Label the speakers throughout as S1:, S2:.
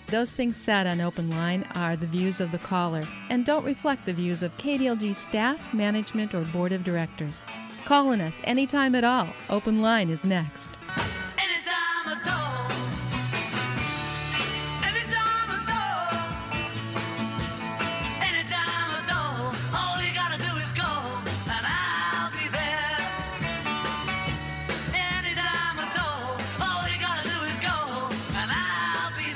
S1: Those things said on Open Line are the views of the caller and don't reflect the views of KDLG staff, management, or board of directors. Calling us anytime at all. Open Line is next.
S2: Anytime at all. Anytime at all. Anytime at all. All you gotta do is call and I'll be there. Anytime at all. All you gotta do is call and I'll be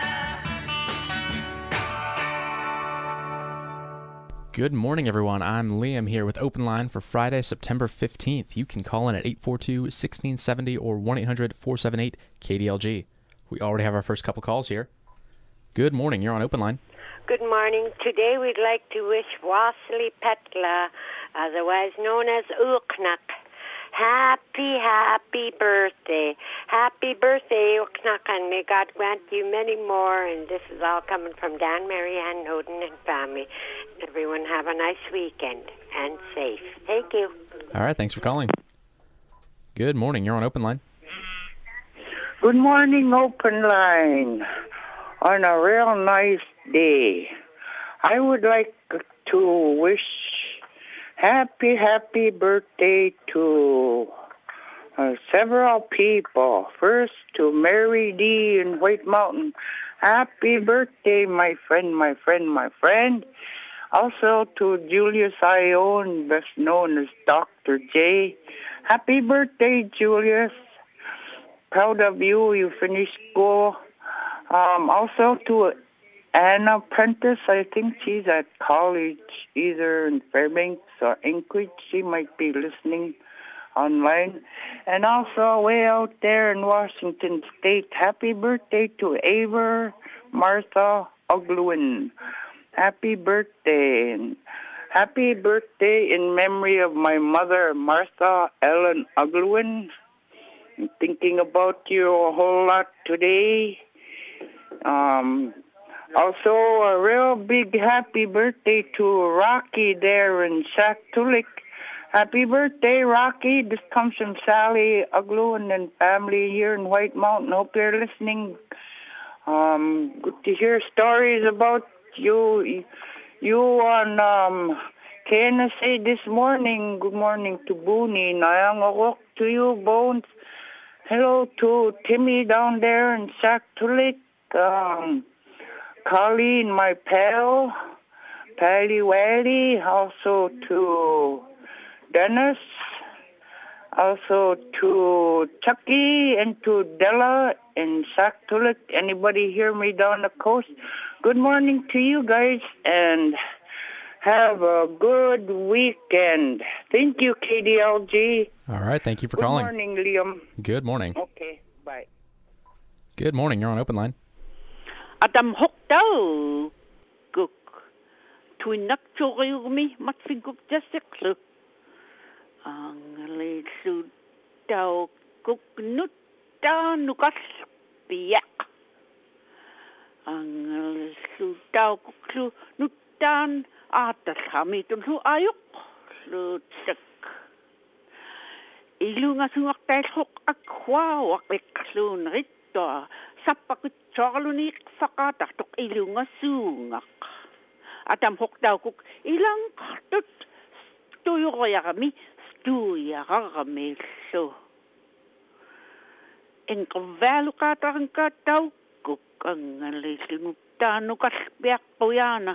S2: there.
S3: Good morning, everyone. I'm Liam here with Open Line for Friday, September 15th. You can call in at 842-1670 or 1-800-478-KDLG. We already have our first couple calls here. Good morning. You're on Open Line.
S4: Good morning. Today we'd like to wish Wassily Petla, otherwise known as Uknak, happy birthday. Happy birthday, Uknak, and may God grant you many more. And this is all coming from Dan, Marianne, Noden, and family. Everyone have a nice weekend and safe. Thank you.
S3: All right. Thanks for calling. Good morning. You're on Open Line.
S5: Good morning, Open Line. On a real nice day, I would like to wish happy birthday to several people. First, to Mary D. in White Mountain. Happy birthday, my friend. Also to Julius Ione, best known as Dr. J. Happy birthday, Julius. Proud of you. You finished school. Also to Anna Prentice. I think she's at college, either in Fairbanks or Anchorage. She might be listening online. And also way out there in Washington State, happy birthday to Aver Martha Ogluin. Happy birthday. And happy birthday in memory of my mother, Martha Ellen Ogluin. I'm thinking about you a whole lot today. Also, a real big happy birthday to Rocky there in Shaktoolik. Happy birthday, Rocky. This comes from Sally Ogluin and family here in White Mountain. Hope you're listening. Good to hear stories about you on KNSA this morning. Good morning to Booney. Nayangawok to you, Bones. Hello to Timmy down there in Shaktoolik. Colleen, my pal. Pally Wally. Also to Dennis. Also to Chucky and to Della in Shaktoolik. Anybody hear me down the coast? Good morning to you guys and have a good weekend. Thank you, KDLG.
S3: All right. Thank you for calling.
S5: Good morning, Liam.
S3: Good morning.
S5: Okay, bye.
S3: Good morning. You're on Open Line.
S6: Adam Hokdao Guk Twinak Chorumi Matfiguk Jaseklu Ang Sudao Guk Nutta Nukas Biak Ang Sudao Guklu Nuttan Atas Hamitun Su Ayuk Lutsek Ilunga Sungak Taishok Akwa Waklun Rito Sapakut Charlunik Fakatatok Ilunga Sungak Adam Hokdao Kuk Ilang Tut Stuyarami Stuyarami So En Kavalukatarang Katao Kuk Ang Lisinutano Kaspiak Poyana.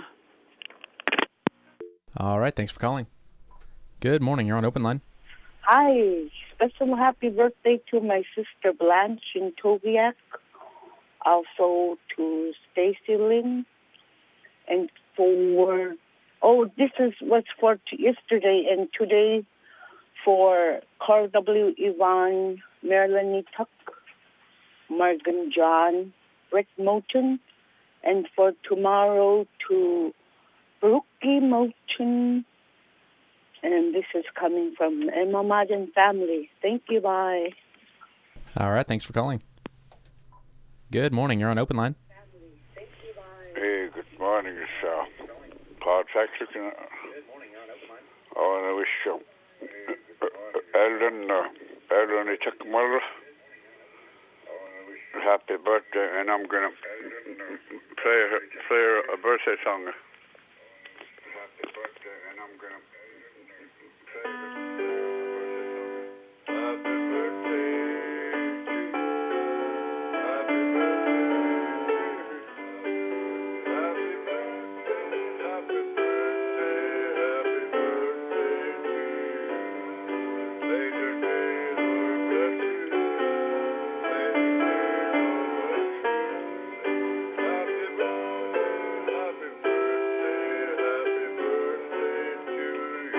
S3: All right. Thanks for calling. Good morning. You're on Open Line.
S7: Hi. Special happy birthday to my sister Blanche in Togiak. Also to Stacy Lynn. And for, this was for yesterday and today for Carl W. Ivan, Melanie Tuck, Morgan John, Rick Moten, and for tomorrow to Brookie Moten. And this is coming from Emma Madden family. Thank you, bye.
S3: All right, thanks for calling. Good morning, you're on Open Line.
S8: Hey, good morning, it's Claude Patrick. I want to wish Eldon Tuckmuller happy birthday, and I'm going to play a birthday song. Happy birthday, and I'm gonna play happy birthday to you. Happy birthday, happy birthday, happy birthday to you. May your day, Lord, bless you. May your day, Lord, bless you. Happy birthday, happy birthday to you.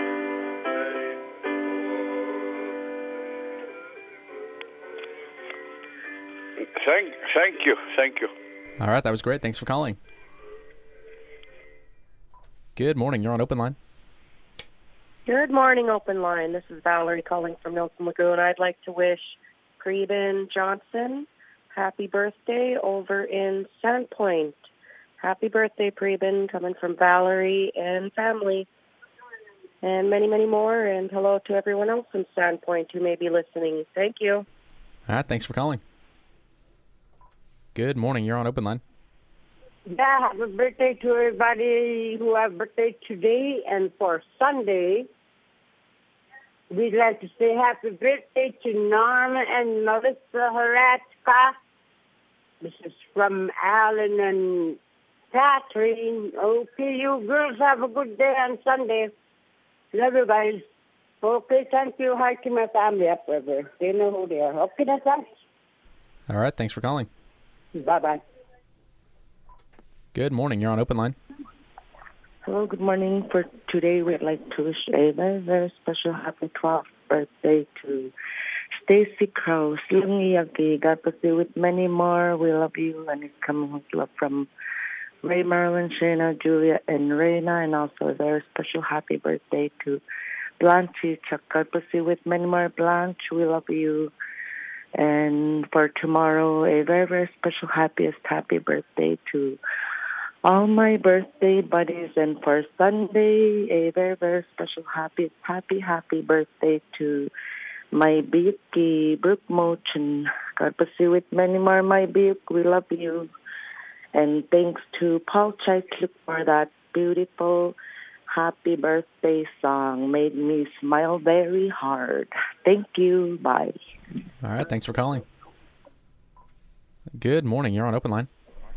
S8: Thank you.
S3: All right, that was great. Thanks for calling. Good morning. You're on Open Line.
S9: Good morning, Open Line. This is Valerie calling from Nelson Lagoon. I'd like to wish Preben Johnson happy birthday over in Sandpoint. Happy birthday, Preben, coming from Valerie and family. And many, many more. And hello to everyone else in Sandpoint who may be listening. Thank you.
S3: All right, thanks for calling. Good morning. You're on Open Line.
S10: Yeah, happy birthday to everybody who have birthday today and for Sunday. We'd like to say happy birthday to Norma and Melissa Horatzka. This is from Alan and Catherine. Okay, you girls have a good day on Sunday. Love you guys. Okay, thank you. Hi to my family up there. They know who they are. Okay, that's all.
S3: All right, thanks for calling.
S10: Bye-bye.
S3: Good morning. You're on Open Line.
S11: Hello, good morning. For today, we'd like to wish a very, very special happy 12th birthday to Stacy Crow. Slungiyaki. God bless you with many more. We love you, and it's coming with love from Ray, Marlon, Shayna, Julia, and Reina, and also a very special happy birthday to Blanche. Chuck, God bless you with many more. Blanche, we love you. And for tomorrow, a very, very special happy birthday to all my birthday buddies. And for Sunday, a very, very special happy birthday to my Biyuki, Brooke Mochin. God bless you with many more, my Biyuk. We love you. And thanks to Paul Chaisluk for that beautiful happy birthday song. Made me smile very hard. Thank you. Bye.
S3: All right, thanks for calling. Good morning. You're on Open Line.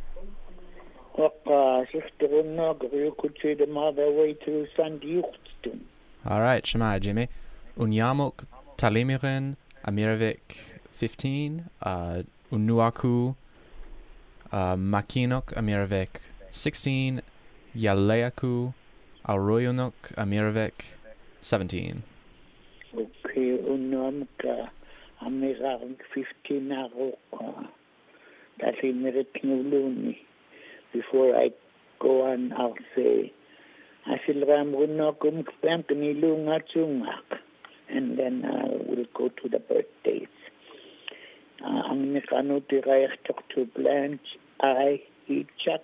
S12: Could say the mother way to Sandy.
S3: All right, Shema, Jimmy. Unyamuk Talimirin Amiravik 15. Unuaku Makinok Amiravik 16. Yaleaku Arroyonok Amiravik 17.
S12: Okay, Unamka Amiravik 15 Aroka. That's a miracle. Before I go on, I'll say, and then we'll go to the birthdays. Ang nakanutirayas to Blanche, Chuck,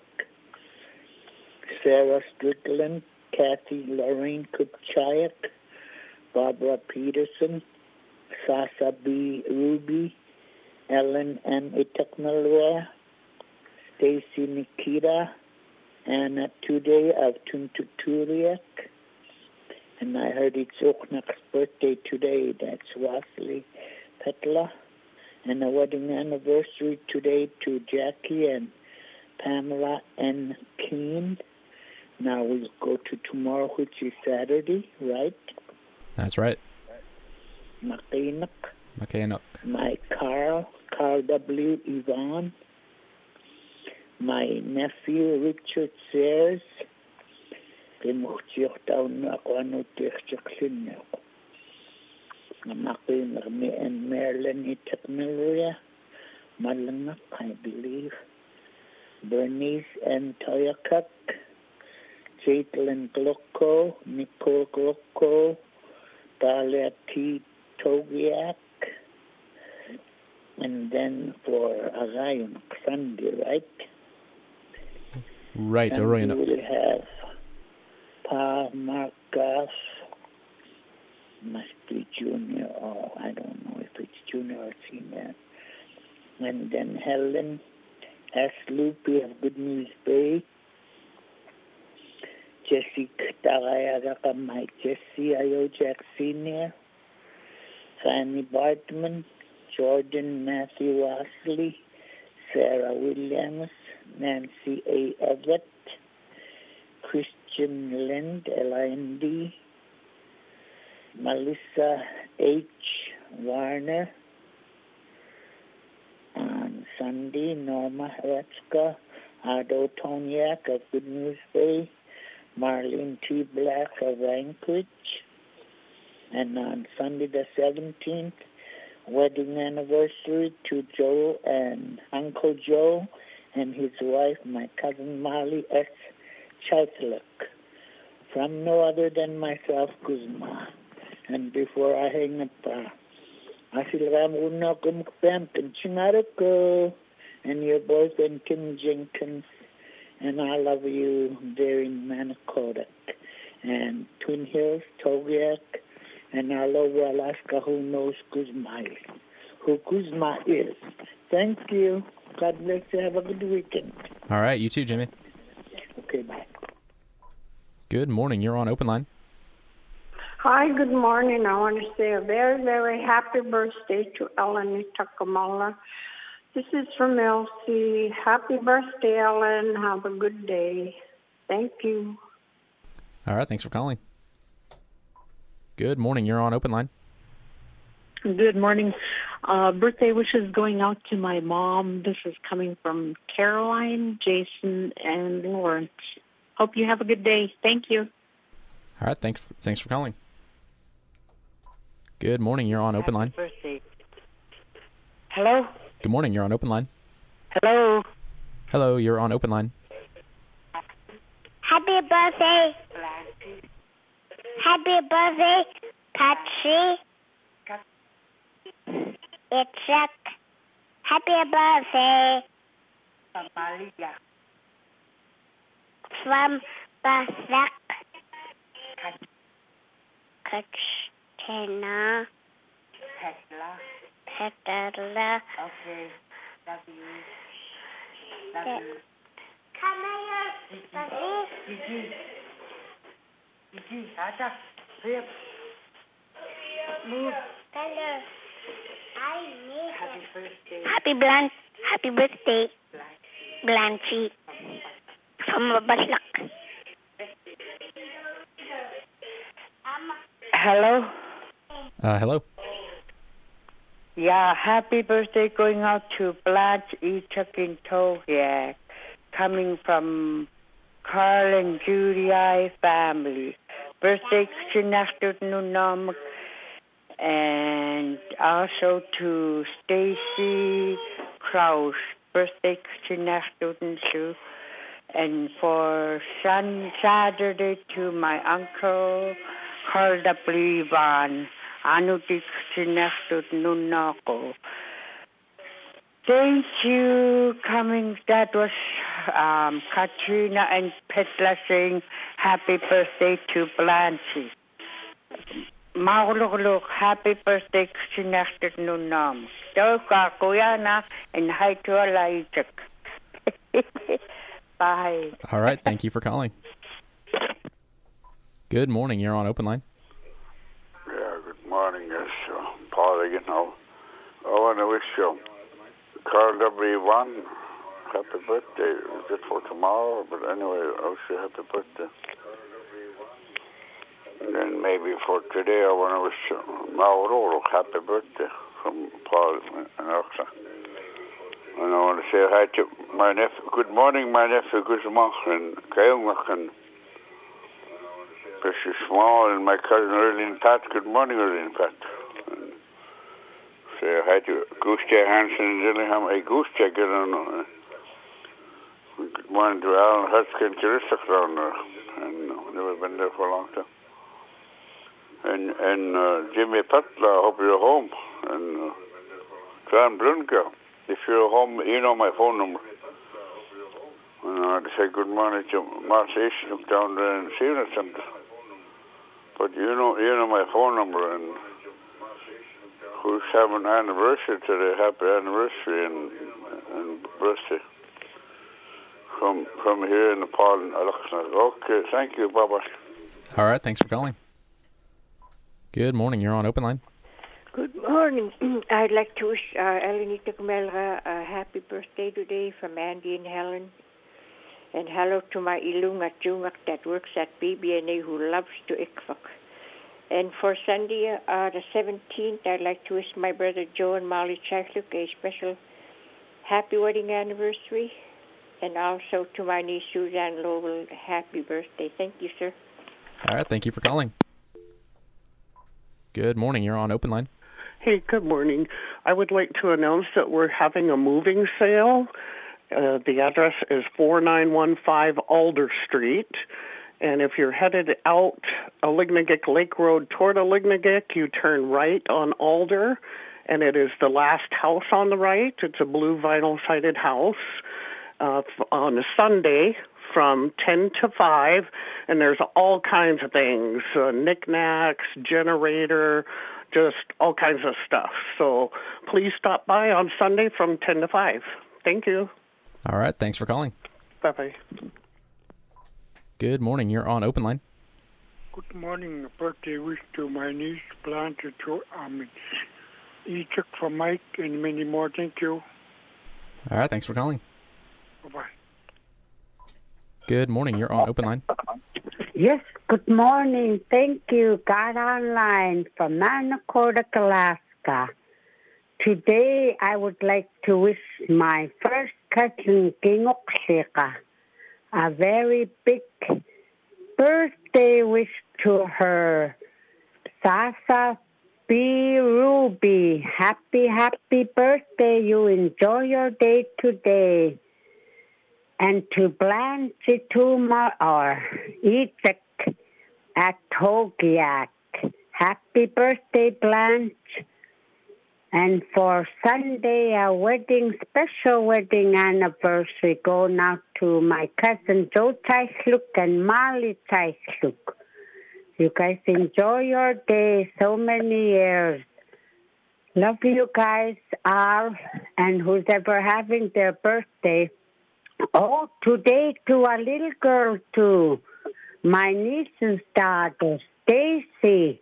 S12: Sarah Strickland, Kathy Lorraine Kupchayak, Barbara Peterson, Sasa B. Ruby, Ellen M. Itaknalwa, Stacy Nikita, Anna Today of Tuntuturiak. And I heard it's Oknak's birthday today. That's Wesley Petla. And a wedding anniversary today to Jackie and Pamela N. Keene. Now we'll go to tomorrow, which is Saturday, right?
S3: That's right.
S12: Makinak. My Carl W. Yvonne. My nephew, Richard Sayers. And Marilyn Itakmilia. Malangak, I believe. Bernice and Toyakak. Jaitlin Glocko. Nicole Glocko. Dalia T. Togiak. And then for Arayon Sunday, right?
S3: Right,
S12: and
S3: Arayon.
S12: We will have Pa Marcus, must be junior, or I don't know if it's junior or senior. And then Helen S. Loopy of Good News Bay. Jesse Tagayaga, my Jesse Ayo Jack Sr., Fanny Bartman, Jordan Matthew Ashley, Sarah Williams, Nancy A. Everett, Christian Lind, L-I-N-D, Melissa H. Warner. On Sunday, Norma Heretzka, Ardo Toniak of Good News Bay, Marlene T. Black of Anchorage. And on Sunday the 17th, wedding anniversary to Joe and Uncle Joe and his wife, my cousin Marley S. Chautlik, from no other than myself, Kuzma. And before I hang up, Asilam Unokum Pamkin Chinarako and your boyfriend Kim Jenkins, and I love you there in Manicodak and Twin Hills, Togiak, and all over Alaska who knows Kuzma is, who Kuzma is. Thank you. God bless you. Have a good weekend.
S3: All right, you too, Jimmy.
S12: Okay, bye.
S3: Good morning. You're on Open Line.
S13: Hi, good morning. I want to say a very, very happy birthday to Ellen Takamala. This is from Elsie. Happy birthday, Ellen. Have a good day. Thank you.
S3: All right, thanks for calling. Good morning. You're on Open Line.
S14: Good morning. Birthday wishes going out to my mom. This is coming from Caroline, Jason, and Lawrence. Hope you have a good day. Thank you.
S3: All right, thanks for calling. Good morning. You're on Open Line.
S15: Birthday. Hello?
S3: Good morning. You're on Open Line.
S15: Hello?
S3: Hello, you're on Open Line.
S16: Happy birthday. Happy birthday, Patsy. It's Chuck. Happy birthday. From Basak. Katrina. Petla.
S15: Okay. Love you. Love you.
S16: Come here, Patsy.
S15: Gigi, Ada, here. Move.
S16: Hello. I need
S15: Happy birthday.
S16: Happy birthday, Blanchie. From Basak.
S15: Hello?
S3: Hello.
S15: Yeah, happy birthday going out to Blanche Ichuk in Togiak, coming from Carl and Judy I family. Birthday Chinastut and also to Stacy Kraus. Birthday Chinastut and for Saturday to my uncle Carl W. Van. Anutik Chinastut Nunako. Thank you coming. That was Katrina and Petla saying happy birthday to Blanche. Maulog, happy birthday Chinastut Nunam. Doka Kuyana and hi to Alaitak. Bye.
S3: All right, thank you for calling. Good morning. You're on Open Line.
S8: Yeah, good morning. It's Paul again. I want to wish you Carl W1 happy birthday. Is it for tomorrow? But anyway, I wish you happy birthday. And then maybe for today, I want to wish Mauro happy birthday from Paul and Oxa. And I want to say hi to my nephew. Good morning, my nephew Guzman and Kayumach and Precious Small and my cousin Erlene Pat. Good morning, Erlene Pat. And say hi to Goose Hansen and Dillingham. Hey, Goose, I don't know. Good morning to Alan Hutchkin and Carissa down there. And never been there for a long time. And Jimmy Petla, I hope you're home. And John Brunka, if you're home, you know my phone number. And I'd say good morning to Marcia Ishnook down there in Sierra Center. But you know my phone number, and who's having an anniversary today, happy anniversary and birthday. from here in Nepal and Alexander. Okay, thank you. Bye-bye.
S3: All right, thanks for calling. Good morning. You're on Open Line.
S17: Good morning. I'd like to wish Elenita Camelra a happy birthday today from Andy and Helen. And hello to my Ilunga Tungak that works at BBNA who loves to ikfak. And for Sunday, the 17th, I'd like to wish my brother Joe and Molly Chakluk a special happy wedding anniversary. And also to my niece Suzanne Lowell, happy birthday. Thank you, sir.
S3: All right, thank you for calling. Good morning. You're on Open Line.
S18: Hey, good morning. I would like to announce that we're having a moving sale. The address is 4915 Alder Street. And if you're headed out Alignagik Lake Road toward Alignagik, you turn right on Alder, and it is the last house on the right. It's a blue vinyl-sided house on a Sunday from 10 to 5, and there's all kinds of things, knickknacks, generator, just all kinds of stuff. So please stop by on Sunday from 10 to 5. Thank you.
S3: All right, thanks for calling.
S18: Bye-bye.
S3: Good morning. You're on Open Line.
S19: Good morning. A birthday wish to my niece, Blanche, Ichik for Mike, and many more. Thank you.
S3: All right, thanks for calling.
S19: Bye-bye.
S3: Good morning. You're on Open Line.
S20: Yes, good morning. Thank you. Got online from Manakota, Alaska. Today, I would like to wish my first cousin, Kingoksika, a very big birthday wish to her. Sasa B. Ruby, happy birthday. You enjoy your day today. And to Blanche Tuma or Ichik at Togiak, happy birthday, Blanche. And for Sunday, a special wedding anniversary going out to my cousin Joe Taisluk and Molly Taisluk. You guys enjoy your day, so many years. Love you guys all, and who's ever having their birthday. Oh, today to a little girl too, my niece's daughter, Stacy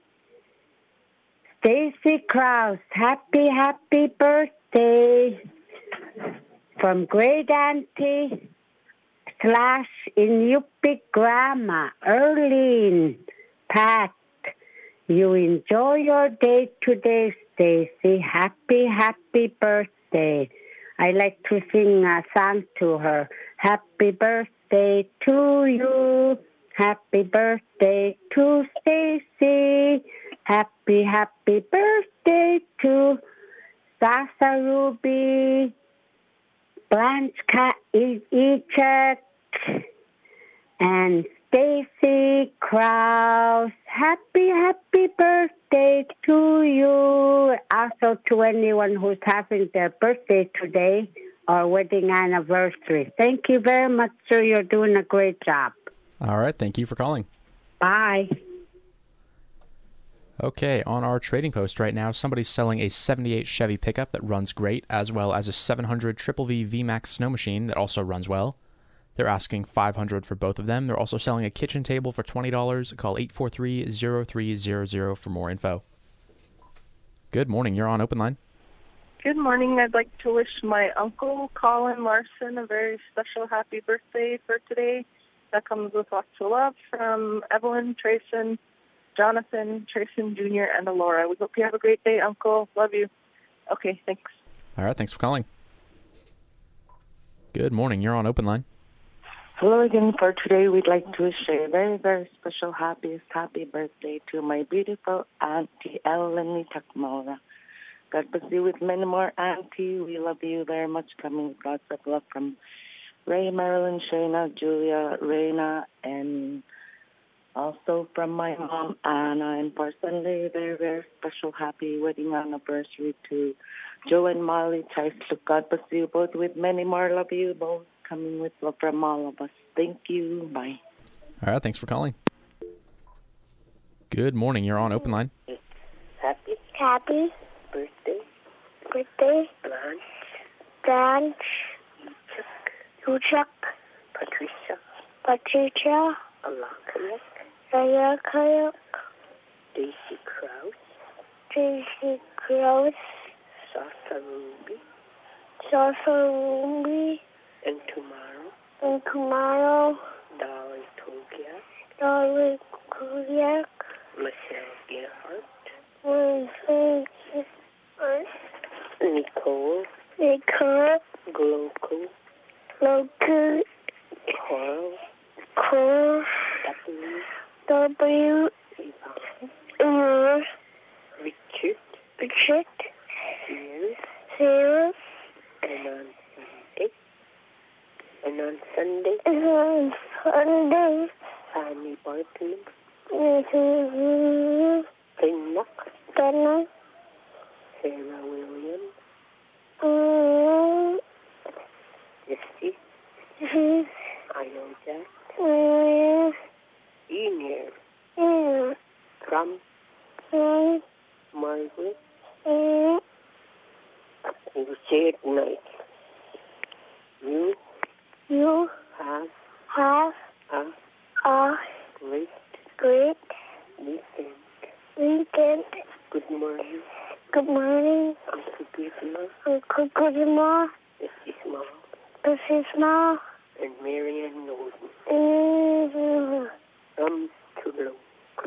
S20: Krause, happy birthday from great auntie / in Yupik Grandma, Erlene, Pat. You enjoy your day today, Stacy. Happy birthday. I like to sing a song to her. Happy birthday to you. Happy birthday to Stacy. Happy birthday to Sasa Ruby, Blanche Ichik, and Stacy Krause. Happy birthday to you. Also to anyone who's having their birthday today or wedding anniversary. Thank you very much, sir. You're doing a great job.
S3: All right. Thank you for calling.
S20: Bye.
S3: Okay, on our trading post right now, somebody's selling a 78 Chevy pickup that runs great, as well as a 700 Triple V VMAX snow machine that also runs well. They're asking $500 for both of them. They're also selling a kitchen table for $20. Call 843-0300 for more info. Good morning. You're on Open Line.
S21: Good morning. I'd like to wish my uncle, Colin Larson, a very special happy birthday for today. That comes with lots of love from Evelyn, Trayson, Jonathan, Trayson Jr., and Laura. We hope you have a great day, Uncle. Love you. Okay, thanks.
S3: All right, thanks for calling. Good morning. You're on Open Line.
S11: Hello again. For today, we'd like to wish a very, very special happy birthday to my beautiful Auntie Ellen Takmora. God bless you with many more, Auntie. We love you very much. Coming with lots of love from Ray, Marilyn, Shayna, Julia, Raina, and also from my mom, Anna. And for Sunday, very, very special happy wedding anniversary to Joe and Molly Taisluk. God bless you both with many more. Love you both. Coming with love from all of us. Thank you. Bye.
S3: All right, thanks for calling. Good morning. You're on Open Line.
S16: Happy birthday, Blanche, Ichik, Patricia. Alakayak. Daisy Kraus. Sasa Ruby. And tomorrow. Dolly Togiak. Michelle Gerhardt. Nicole. Gloku. Coral. W. Richard. Sears. And on Sunday. Fanny Bartley. Pennock. Sarah Williams. Misty. Jack. Enir. Trump. Margaret. You say it nice. You have a great weekend. Good morning. Uncle Gizmo. This is Ma. And Marianne Norton. From Tulum.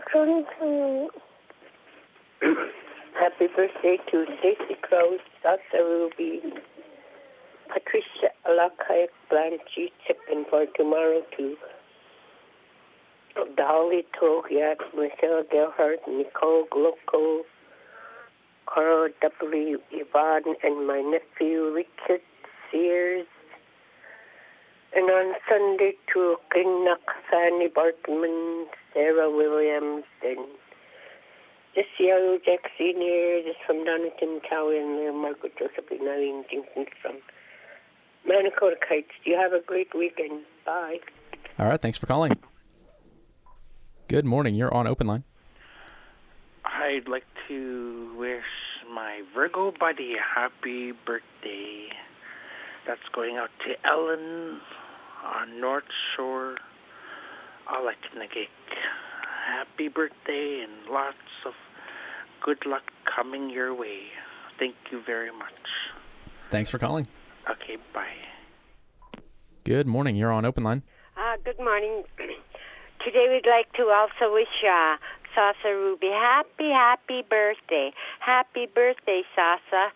S16: Happy birthday to Stacy Krause, Sasa Ruby, Patricia Alakayak, Blanche Chippin for tomorrow to Dolly Togiak, Michelle Gerhardt, Nicole Gloco, Carl W. Yvonne, and my nephew Richard Sears. And on Sunday to Kinnock, Fanny Bartman, Sarah Williams, and Jesse Jack Sr., this from Donington Cowie, and Margaret Josephine Eileen Jenkins from Manakota Kites. You have a great weekend. Bye.
S3: All right, thanks for calling. Good morning. You're on Open Line.
S1: I'd like to wish my Virgo buddy a happy birthday. That's going out to Ellen on North Shore, Alaknagik. Happy birthday and lots of good luck coming your way. Thank you very much.
S3: Thanks for calling.
S1: Okay, bye.
S3: Good morning. You're on Open Line.
S4: Good morning. Today we'd like to also wish Sasa Ruby happy birthday. Happy birthday, Sasa.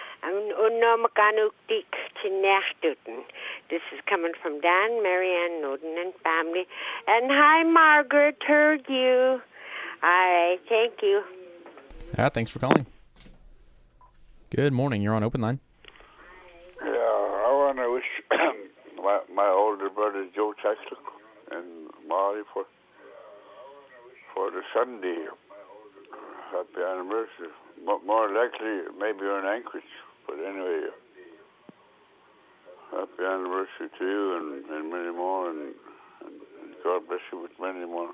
S4: This is coming from Dan, Marianne, Noden, and family. And hi, Margaret. Heard you. All right. Thank you.
S3: All right. Thanks for calling. Good morning. You're on Open Line.
S8: Yeah, I want to wish my older brother Joe Chaslock and Molly for the Sunday happy anniversary. More likely, maybe you're in Anchorage, but anyway, happy anniversary to you and many more, and God bless you with many more.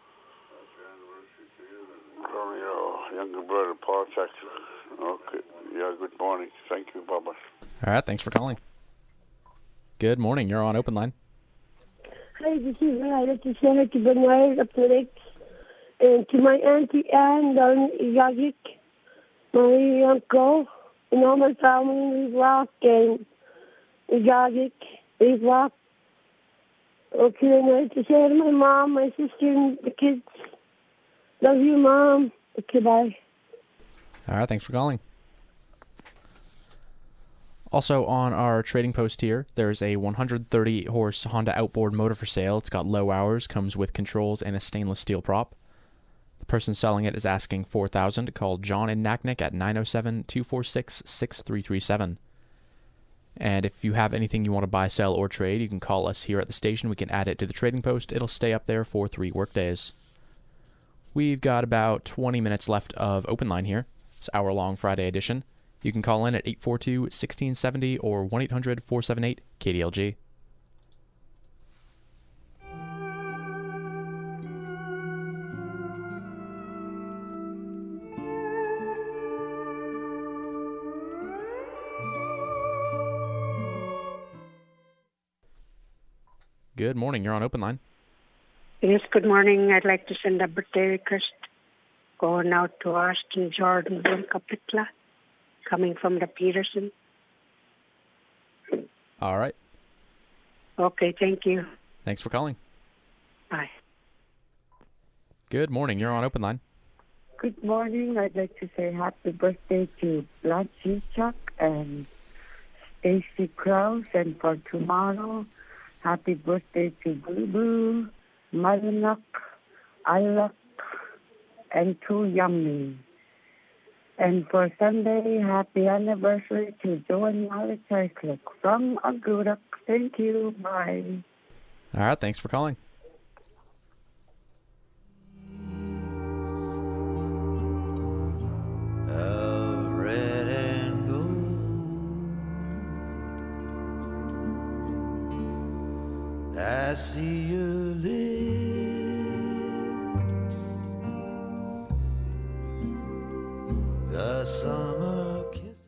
S8: From your younger brother Paul Chaslock. Okay, yeah. Good morning. Thank you, Baba.
S3: All right. Thanks for calling. Good morning. You're on Open Line.
S22: Hi, this is Riley to say hi to Bernard up the lakes and to my Auntie Anne down in Yagik, my uncle, and all my family in Rock and Yagik, Rock. Okay, and I like to say hi to my mom, my sister, and the kids. Love you, Mom. Okay, bye.
S3: All right. Thanks for calling. Also on our trading post here, there's a 130-horse Honda outboard motor for sale. It's got low hours, comes with controls, and a stainless steel prop. The person selling it is asking $4,000. Call John in Naknek at 907-246-6337. And if you have anything you want to buy, sell, or trade, you can call us here at the station. We can add it to the trading post. It'll stay up there for 3 workdays. We've got about 20 minutes left of Open Line here. It's hour-long Friday edition. You can call in at 842-1670 or 1-800-478-KDLG. Good morning. You're on open line.
S22: Yes, good morning. I'd like to send a birthday request going out to Austin Jordan Kapitla, coming from the Peterson.
S3: All right.
S22: Okay, thank you.
S3: Thanks for calling.
S22: Bye.
S3: Good morning. You're on open line.
S11: Good morning. I'd like to say happy birthday to Blanche Chuck and Stacy Krause. And for tomorrow, happy birthday to Boo Boo, Malinuk, Iluk, and to Yummy. And for Sunday, happy anniversary to Joe and Molly Cyclic from Agudak. Thank you. Bye.
S3: All right. Thanks for calling.
S2: Red and gold, I see your lips, the summer kisses.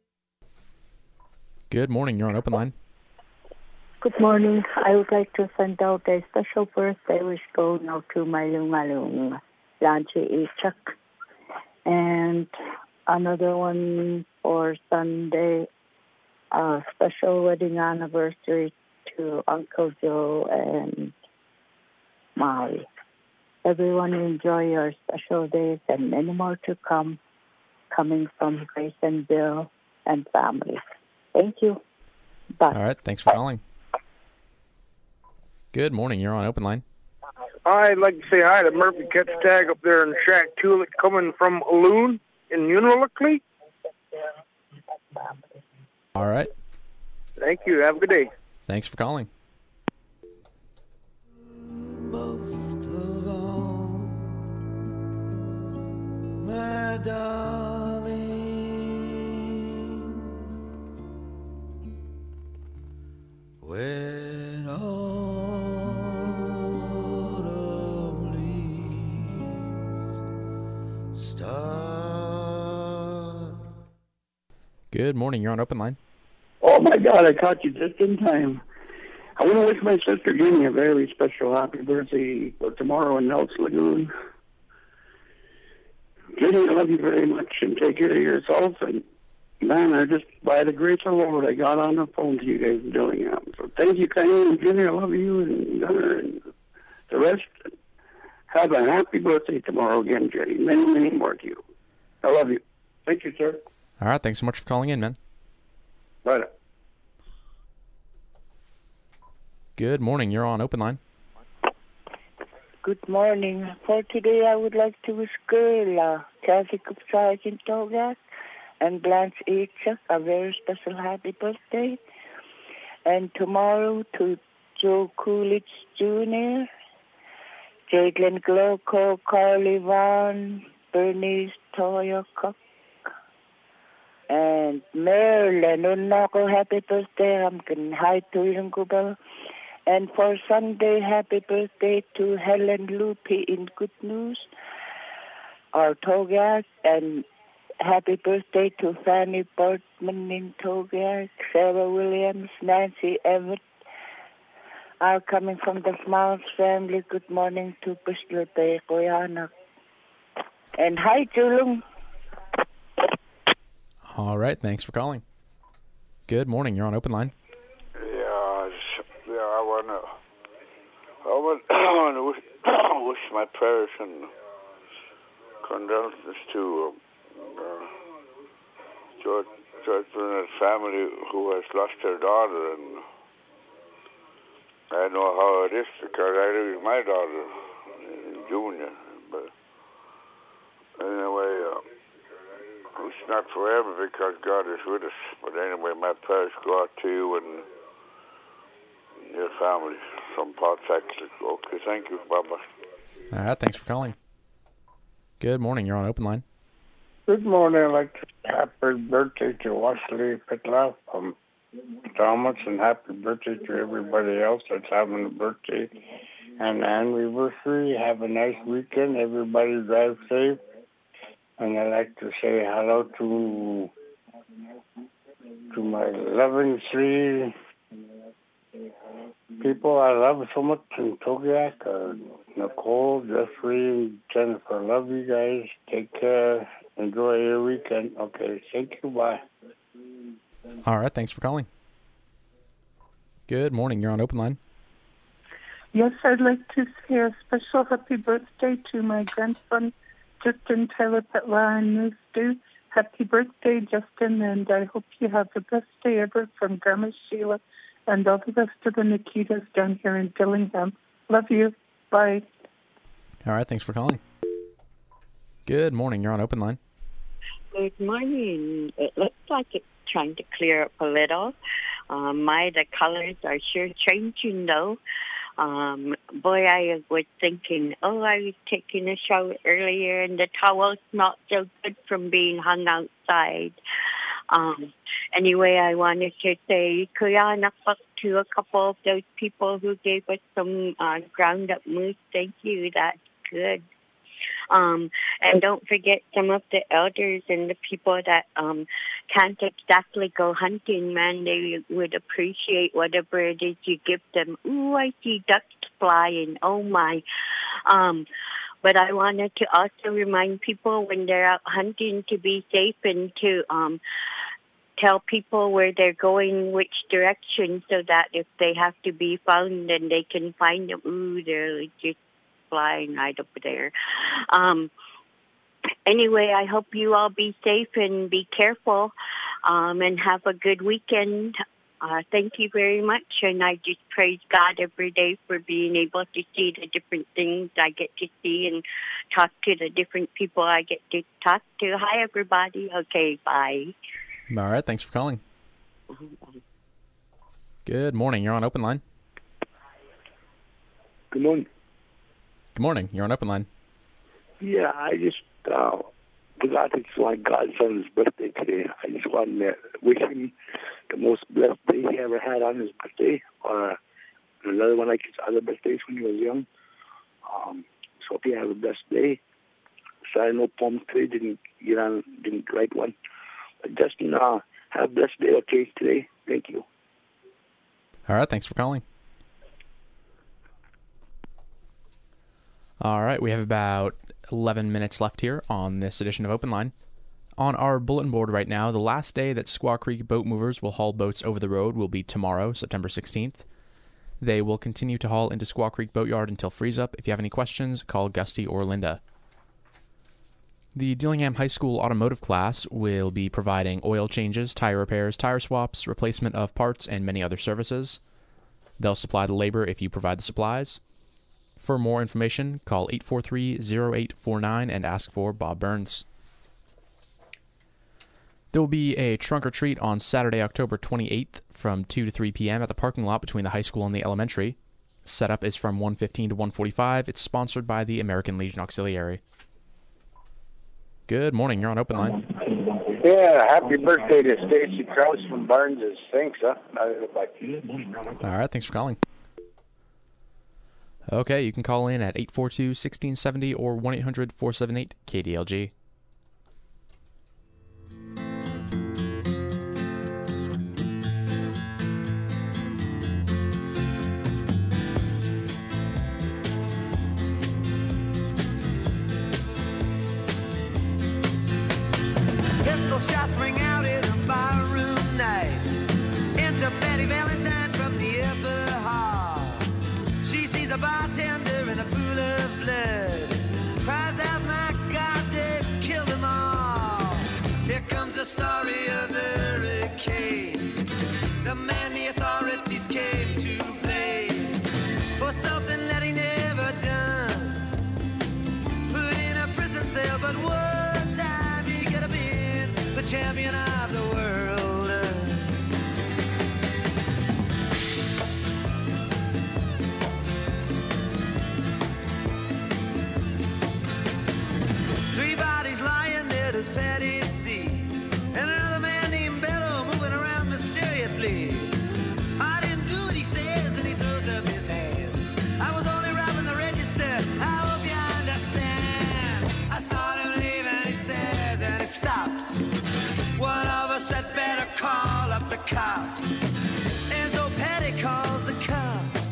S3: Good morning. You're on open line.
S12: Good morning. I would like to send out a special birthday wish going out to my Malung, Blanche Chuck. And another one for Sunday, a special wedding anniversary to Uncle Joe and Molly. Everyone enjoy your special days and many more to come, coming from Grace and Bill and family. Thank you. Bye.
S3: All right. Thanks for calling. Good morning. You're on open line.
S5: I'd like to say hi to Murphy Ketstag up there in Shack Tulik coming from Loon in Unalaklee.
S3: All right.
S5: Thank you. Have a good day.
S3: Thanks for calling.
S2: Most of all, my darling, when autumn leaves start.
S3: Good morning. You're on open line.
S23: Oh, my God, I caught you just in time. I want to wish my sister Jenny a very special happy birthday for tomorrow in Nelson Lagoon. Jenny, I love you very much, and take care of yourself. And, man, I just, by the grace of the Lord, I got on the phone to you guys doing that. So thank you, kindly, and Jenny, I love you, and Gunnar, and the rest. Have a happy birthday tomorrow again, Jenny. Many, many more to you. I love you. Thank you, sir.
S3: All right. Thanks so much for calling in, man.
S23: Bye.
S3: Good morning. You're on open line.
S12: Good morning. For today, I would like to wish Gerla, Kathy Kupsarkin Togat, and Blanche Ichak a very special happy birthday. And tomorrow to Joe Coolidge Jr., Jadlyn Gloko, Carly Vaughn, Bernice Toya Cook, and Marilyn Unako, happy birthday. I'm going hi to Ilungubel. And for Sunday, happy birthday to Helen Lupi in Good News, our Togiak, and happy birthday to Fanny Portman in Togiak, Sarah Williams, Nancy Everett, are coming from the Smiles family. Good morning to Bristol Bay, Koyanak. And hi, Julung.
S3: All right. Thanks for calling. Good morning. You're on open line.
S8: I want to wish my prayers and condolences to George Burnett family who has lost their daughter, and I know how it is because I live with my daughter, Junior. But anyway, it's not forever because God is with us. But anyway, my prayers go out to you and your family from Port Texas. Okay, thank you. Bye-bye.
S3: All right, thanks for calling. Good morning. You're on open line.
S19: Good morning. I'd like to happy birthday to Wesley Pitla from Thomas, and happy birthday to everybody else that's having a birthday and anniversary. Have a nice weekend. Everybody drive safe. And I'd like to say hello to my loving three people I love so much in Togiak, Nicole, Jeffrey, Jennifer. Love you guys. Take care. Enjoy your weekend. Okay, thank you. Bye.
S3: All right, thanks for calling. Good morning. You're on Open Line.
S6: Yes, I'd like to say a special happy birthday to my grandson, Justin Tyler Petla in New Stew. Happy birthday, Justin, and I hope you have the best day ever from Grandma Sheila and all the rest of the Nikitas down here in Dillingham. Love you. Bye.
S3: All right, thanks for calling. Good morning. You're on Open Line.
S7: Good morning. It looks like it's trying to clear up a little. The colors are sure changing, though. Boy, I was thinking, I was taking a shower earlier and the towel's not so good from being hung outside. Anyway, I wanted to say, kuya napak to a couple of those people who gave us some ground up moose. Thank you. That's good. And don't forget some of the elders and the people that can't exactly go hunting, man. They would appreciate whatever it is you give them. Ooh, I see ducks flying. Oh, my. But I wanted to also remind people when they're out hunting to be safe and to tell people where they're going, which direction, so that if they have to be found, then they can find them. Ooh, they're just flying right up there. Anyway, I hope you all be safe and be careful and have a good weekend. Thank you very much, and I just praise God every day for being able to see the different things I get to see and talk to the different people I get to talk to. Hi, everybody. Okay, bye.
S3: All right, thanks for calling. Good morning. You're on Open Line.
S9: Good morning.
S3: Good morning. You're on Open Line.
S9: Yeah, I just forgot it's my godson's birthday today. I just wanted to wish him the most blessed day he ever had on his birthday, or another one like his other birthdays when he was young. So hope you have a blessed day. Sorry, no poem today. Didn't write one. But Justin, have a blessed day, okay, today. Thank you.
S3: All right, thanks for calling. All right, we have about 11 minutes left here on this edition of Open Line. On our bulletin board right now, the last day that Squaw Creek boat movers will haul boats over the road will be tomorrow, September 16th. They will continue to haul into Squaw Creek Boatyard until freeze-up. If you have any questions, call Gusty or Linda. The Dillingham High School automotive class will be providing oil changes, tire repairs, tire swaps, replacement of parts, and many other services. They'll supply the labor if you provide the supplies. For more information, call 843-0849 and ask for Bob Burns. There will be a trunk or treat on Saturday, October 28th from 2 to 3 p.m. at the parking lot between the high school and the elementary. Setup is from 1:15 to 1:45. It's sponsored by the American Legion Auxiliary. Good morning. You're on Open Line.
S24: Yeah, happy birthday to Stacy Krause from Barnes's. Thanks, huh?
S3: All right, thanks for calling. Okay, you can call in at 842-1670 or 1-800-478-KDLG.
S2: Pistol shots ring out in a barroom night. Enter Betty Valentine from the upper hall. She sees a bartender in a pool of blood. Cries out, my God, they've killed them all. Here comes the story of the hurricane. The man the authorities came to blame for something that he never done. Put in a prison cell, but one time he could have been the champion of the world. Three bodies lying there, does Patty see? And another man named Bello moving around mysteriously. I didn't do what he says, and he throws up his hands. I was only robbing the register, I hope you understand. I saw him leave and he says, and he stops. One of us had better call up the cops. And so Patty calls the cops.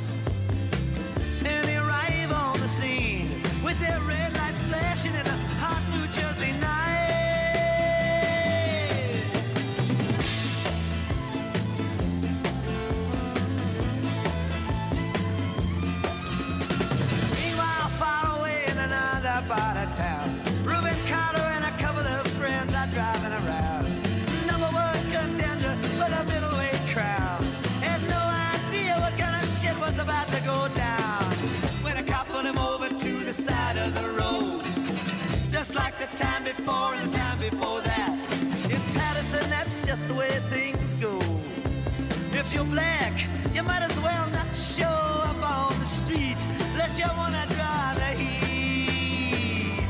S2: part of town. Ruben Carter and a couple of friends are driving around. Number one contender for the middleweight crown. Had no idea what kind of shit was about to go down. When a cop pulled him over to the side of the road. Just like the time before and the time before that. In Patterson, that's just the way things go. If you're black, you might as well not show up on the street unless you want to draw the heat.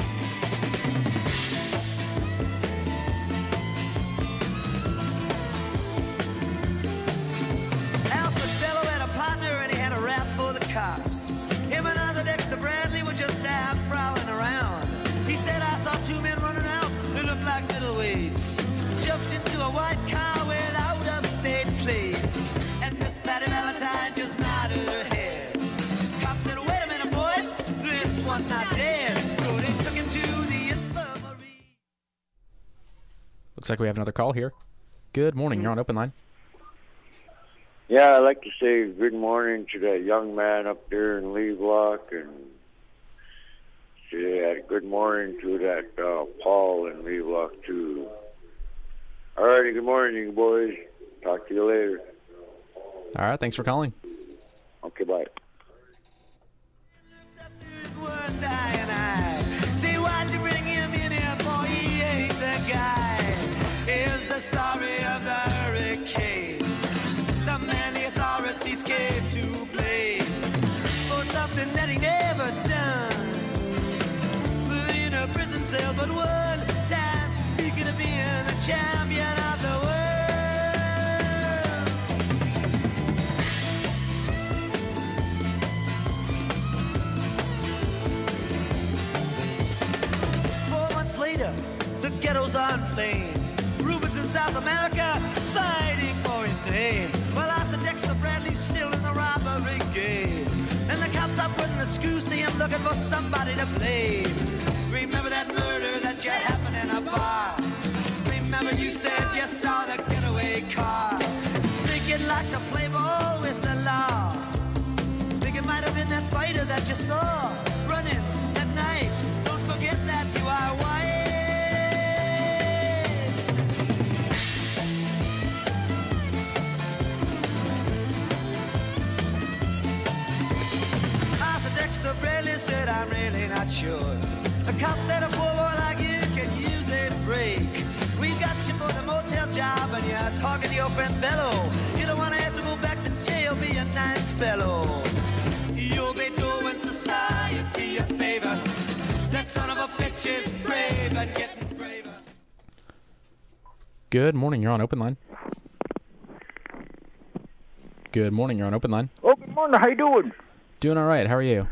S2: Alfred Bello had a partner and he had a rap for the cops. Him and other Dexter Bradley were just out prowling around. He said, I saw two men running out, they looked like middleweights. Jumped into a white car without upstate plates. And Miss Patty Valentine just nodded her head. Cop said, wait a minute, boys, this one's not dead. So they took him to the infirmary.
S3: Looks like we have another call here. Good morning. You're on Open Line.
S10: Yeah, I'd like to say good morning to that young man up there in Lee Block, and say good morning to that Paul in Lee Block, too. All righty, good morning, you boys. Talk to you later.
S3: All right, thanks for calling.
S10: Okay, bye.
S2: See, why'd you bring him in here for? He ain't the guy. Here's the story of the hurricane. The man the authorities came to blame for something that he never done. Put in a prison cell, but one time he could have been the champion of the world. Later, the ghettos are inflamed. Rubens in South America fighting for his name. Well, Arthur Dexter Bradley's still in the robbery game. And the cops are putting the screws to him looking for somebody to blame. Remember that murder that you happened in a bar? Remember you said you saw the getaway car sneaking like to play ball with the law. Think it might have been that fighter that you saw running at night. Don't forget that you are white. Dexter Bradley said, I'm really not sure. The cop said a poor boy like you can use a break. We got you for the motel job and you're talking to your friend Bello. You don't want to have to go back to jail, be a nice fellow. You'll be doing society a favor. That son of a bitch is brave and getting braver.
S3: Good morning. You're on Open Line. Good morning. You're on Open Line.
S13: Oh, good morning. How you doing?
S3: Doing all right. How are you?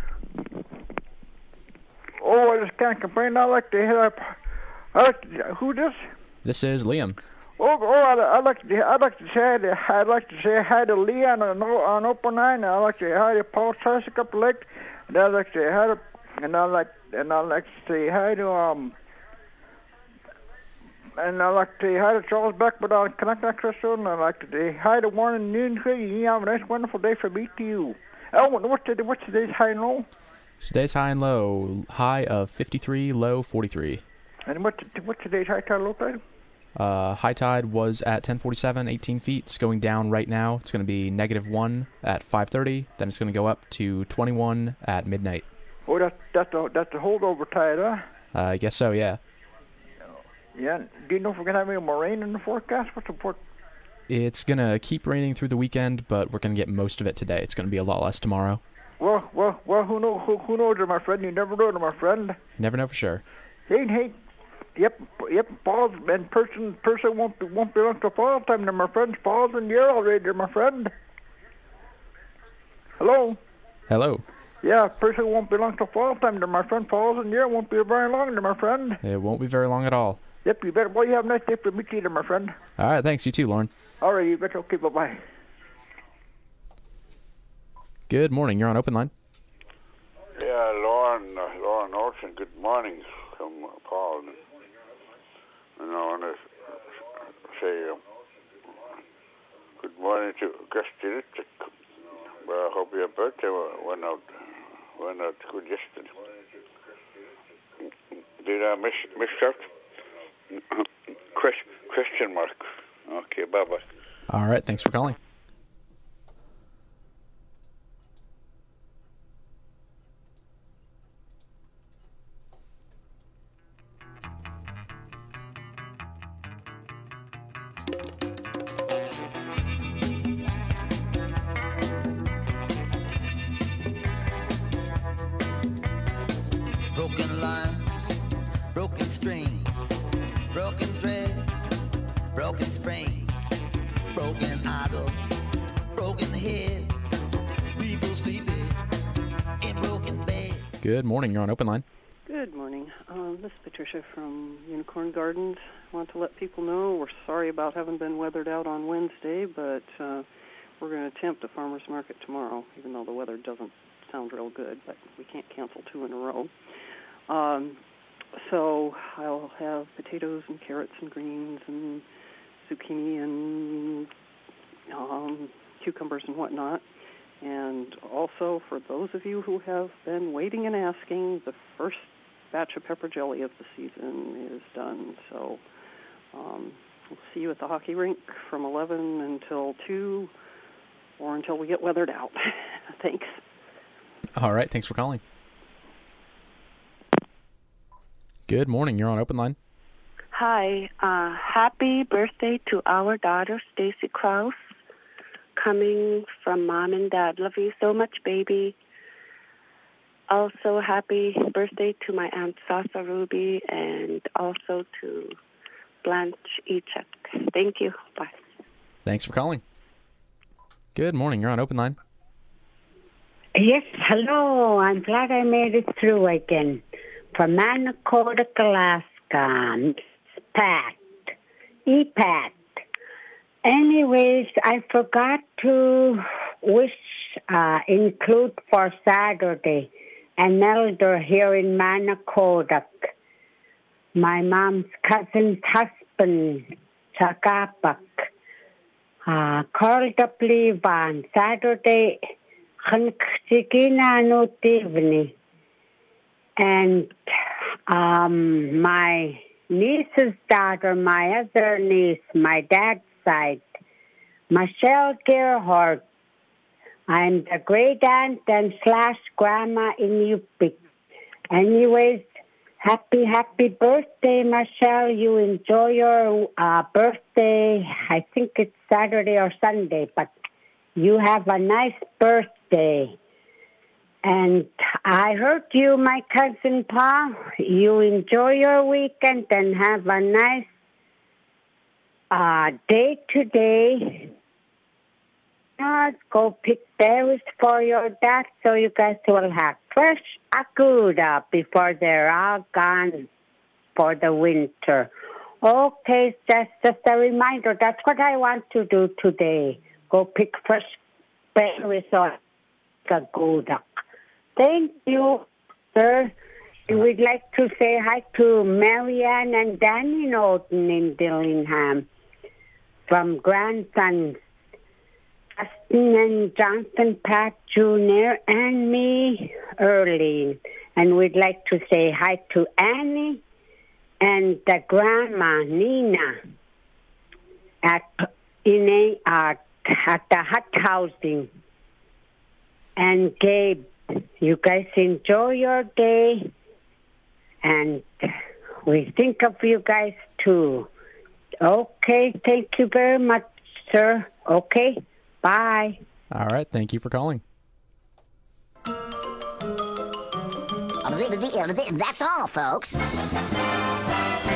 S13: Oh, I just can't complain. I like to hear. Who this?
S3: This is Liam.
S13: I'd like to say hi to Leon on Open Line. I'd like to say hi to Paul Sarsic up Lake. And I'd like to say hi to, and I'd like to say hi to and I'd like to say hi to Charles Beck, but on Connect Crystal, and I'd like to say hi to Warren and Noon. You have a nice, wonderful day from me to you. Oh, what's today's high and low?
S3: Today's high and low. High of 53, low 43.
S13: And what's today's high tide, low tide?
S3: High tide was at 10:47, 18 feet. It's going down right now. It's going to be -1 at 5:30. Then it's going to go up to 21 at midnight.
S13: Oh, that's the holdover tide, huh?
S3: I guess so, yeah.
S13: Yeah. Do you know if we're going to have any more rain in the forecast? What's the forecast?
S3: It's going to keep raining through the weekend, but we're going to get most of it today. It's going to be a lot less tomorrow.
S13: Well, who knows, my friend? You never know, my friend.
S3: Never know for sure.
S13: Hey. Yep. Falls and person won't belong to fall time, my friend. Falls in the air already, my friend. Hello.
S3: Hello.
S13: Yeah, person won't belong to fall time, my friend. Falls in the air won't be very long, my friend.
S3: It won't be very long at all.
S13: Yep, you better. Well, you have a nice day for me too, my friend.
S3: All right, thanks. You too, Lauren.
S13: All right, you better. Okay, bye-bye.
S3: Good morning. You're on Open Line.
S8: Yeah, Lauren Olsen, good morning from Paul. And I want to say good morning to Christy Ritchik. Well, I hope your birthday went out good yesterday. Did I miss that? Question mark. Okay, bye-bye.
S3: All right, thanks for calling.
S2: Broken lines, broken strings, broken threads, broken springs, broken idols, broken heads, people sleeping in broken beds.
S3: Good morning. You're on Open Line.
S14: Good morning. This is Patricia from Unicorn Gardens. I want to let people know we're sorry about having been weathered out on Wednesday, but we're going to attempt a farmer's market tomorrow, even though the weather doesn't sound real good, but we can't cancel 2 in a row. So I'll have potatoes and carrots and greens and zucchini and cucumbers and whatnot. And also, for those of you who have been waiting and asking, the first batch of pepper jelly of the season is done. So we'll see you at the hockey rink from 11 until 2 or until we get weathered out. Thanks.
S3: All right, thanks for calling. Good morning. You're on Open Line.
S15: Hi. Happy birthday to our daughter, Stacy Krause, coming from Mom and Dad. Love you so much, baby. Also, happy birthday to my Aunt Sasa Ruby and also to Blanche Ichak. Thank you. Bye.
S3: Thanks for calling. Good morning. You're on Open Line.
S20: Yes, hello. I'm glad I made it through again. From Manakota, Alaska, Pat. E-Pat. Anyways, I forgot to include for Saturday an elder here in Manakota. My mom's cousin's husband, Chakapak, called up Levan Saturday, and my niece's daughter, my other niece, my dad's side, Michelle Gerhardt. I'm the great aunt and / grandma in Yupik. Anyways, happy birthday, Michelle. You enjoy your birthday. I think it's Saturday or Sunday, but you have a nice birthday. And I heard you, my cousin Pa. You enjoy your weekend and have a nice day today. Go pick berries for your dad so you guys will have fresh akuda before they're all gone for the winter. Okay, just a reminder. That's what I want to do today. Go pick fresh berries or akuda. Thank you, sir. We'd like to say hi to Marianne and Danny Norton in Dillingham from grandsons Justin and Jonathan Pat Jr. and me, Earlene. And we'd like to say hi to Annie and the grandma, Nina, at the hut housing. And Gabe, you guys enjoy your day, and we think of you guys too. Okay, thank you very much, sir. Okay, bye.
S3: All right, thank you for calling.
S17: That's all, folks.